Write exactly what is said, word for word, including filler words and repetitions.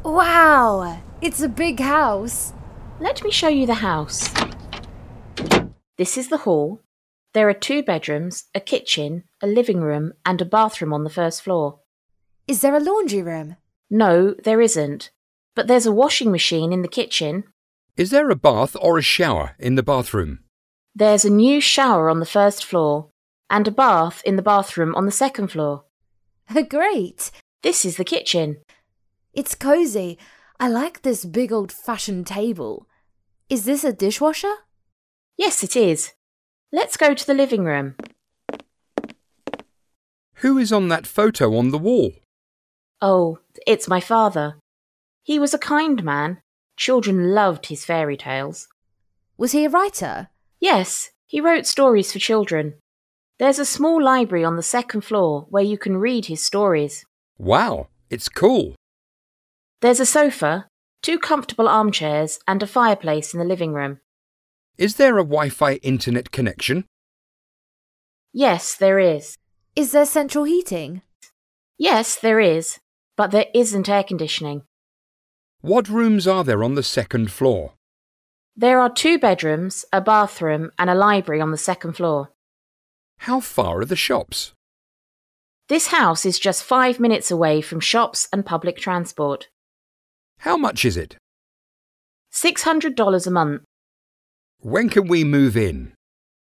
Wow! It's a big house. Let me show you the house. This is the hall. There are two bedrooms, a kitchen, a living room, and a bathroom on the first floor. Is there a laundry room? No, there isn't. But there's a washing machine in the kitchen. Is there a bath or a shower in the bathroom? There's a new shower on the first floor and a bath in the bathroom on the second floor. Great! This is the kitchen. It's cozy. I like this big old-fashioned table. Is this a dishwasher? Yes, it is. Let's go to the living room. Who is on that photo on the wall? Oh, it's my father. He was a kind man. Children loved his fairy tales. Was he a writer? Yes, he wrote stories for children. There's a small library on the second floor where you can read his stories. Wow, it's cool. There's a sofa, two comfortable armchairs, and a fireplace in the living room. Is there a Wi-Fi internet connection? Yes, there is. Is there central heating? Yes, there is, but there isn't air conditioning. What rooms are there on the second floor? There are two bedrooms, a bathroom, and a library on the second floor. How far are the shops? This house is just five minutes away from shops and public transport. How much is it? six hundred dollars a month. When can we move in?